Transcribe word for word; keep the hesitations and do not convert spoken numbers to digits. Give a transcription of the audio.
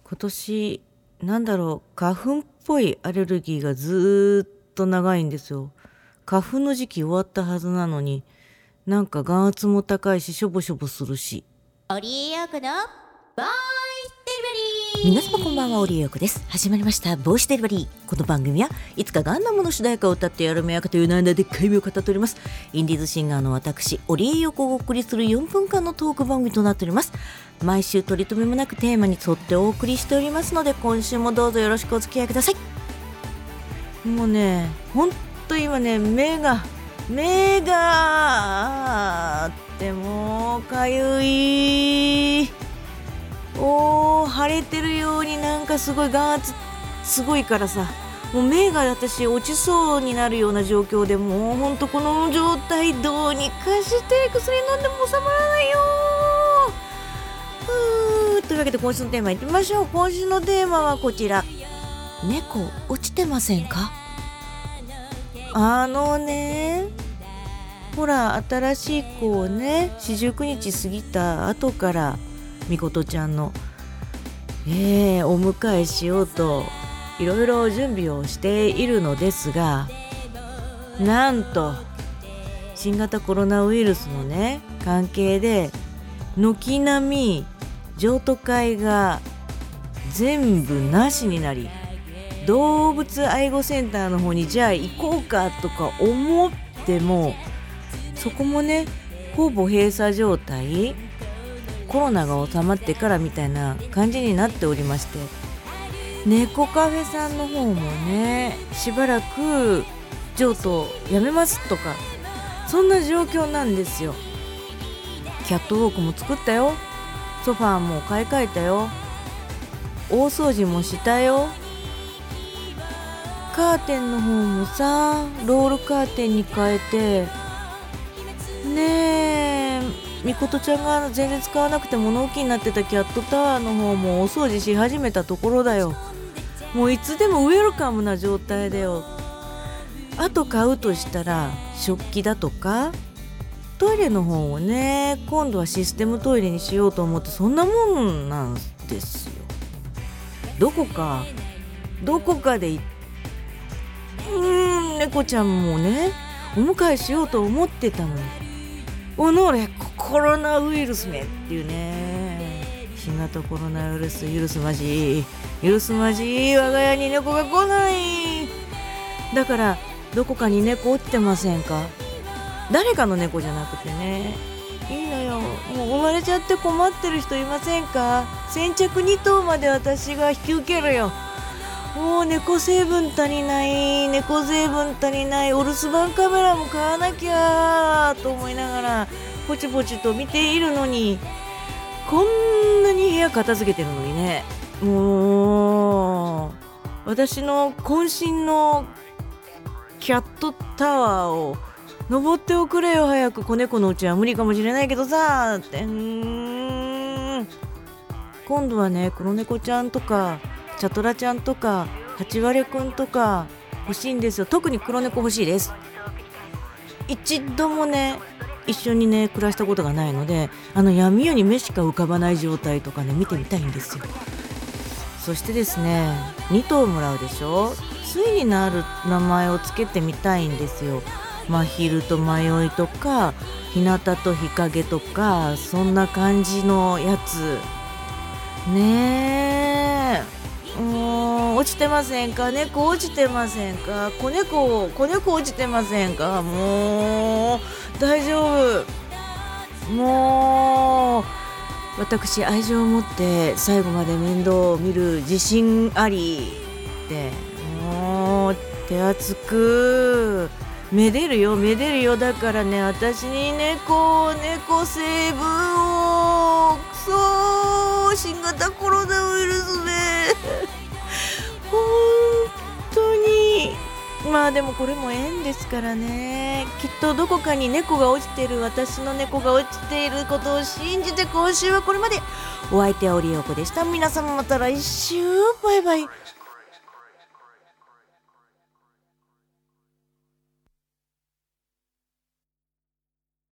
今年なんだろう、花粉っぽいアレルギーがずっと長いんですよ。花粉の時期終わったはずなのに、なんか眼圧も高いししょぼしょぼするし。 オリエヨークのボイスデリバリー。 皆様こんばんは、オリエヨークです。始まりましたボイスデリバリー。この番組はいつかガンダムの主題歌を歌ってやるめやかというなんだでっかい夢を語っております。インディーズシンガーの私オリエヨークをお送りするよんぷんかんのトーク番組となっております。毎週取り留めもなくテーマに沿ってお送りしておりますので、今週もどうぞよろしくお付き合いください。 もうね、ほんと今ね、目が目があってもうかゆい。おー、腫れてるようになんかすごい眼圧すごいからさ、もう目が私落ちそうになるような状況で、もうほんとこの状態どうにかして薬飲んでも収まらないよ。ふーというわけで今週のテーマいってみましょう。今週のテーマはこちら。 猫落ちてませんか？ あのね、ほら新しい子をね、四十九日過ぎた後からみことちゃんの、えー、お迎えしようといろいろ準備をしているのですが、なんと新型コロナウイルスのね関係で軒並み譲渡会が全部なしになり、動物愛護センターの方にじゃあ行こうかとか思っても、そこもねほぼ閉鎖状態、コロナが収まってからみたいな感じになっておりまして、猫カフェさんの方もねしばらく譲渡やめますとか、そんな状況なんですよ。キャットウォークも作ったよ、ソファーも買い替えたよ、大掃除もしたよ、カーテンの方もさロールカーテンに変えてねえ、みことちゃんが全然使わなくて物置になってたキャットタワーの方もお掃除し始めたところだよ。もういつでもウェルカムな状態だよ。あと買うとしたら食器だとかトイレの方をね、今度はシステムトイレにしようと思って、そんなもんなんですよ。どこかどこかでうーん猫ちゃんもねお迎えしようと思ってたのに、おのれコロナウイルスめっていうね、新型コロナウイルス許すまじ許すまじ我が家に猫が来ない。だからどこかに猫落ちてませんか？誰かの猫じゃなくてね、いいのよ、もう生まれちゃって困ってる人いませんか？先着に頭まで私が引き受けるよ。もう猫成分足りない、猫成分足りない、お留守番カメラも買わなきゃと思いながらポチポチと見ているのに、こんなに部屋片付けてるのにね、もう私の渾身のキャットタワーを登っておくれよ早く。子猫のうちは無理かもしれないけどさって、うーん今度はね黒猫ちゃんとかチャトラちゃんとかハチワレくんとか欲しいんですよ。特に黒猫欲しいです。一度もね一緒にね暮らしたことがないので、あの闇夜に目しか浮かばない状態とかね見てみたいんですよ。そしてですね、に頭もらうでしょ。対になる名前をつけてみたいんですよ。真昼と迷いとか日向と日陰とか、そんな感じのやつねえ。もう落ちてませんか？猫落ちてませんか？子猫子猫落ちてませんか？もう大丈夫。もう私愛情を持って最後まで面倒を見る自信ありって、もう手厚くめでるよめでるよ。だからね、私に猫猫成分をくそ新型コロナウイルスめ本当に。まあでもこれも縁ですからね。きっとどこかに猫が落ちている、私の猫が落ちていることを信じて、今週はこれまで。お相手はオリエヨークでした。皆様また来週、バイバイ。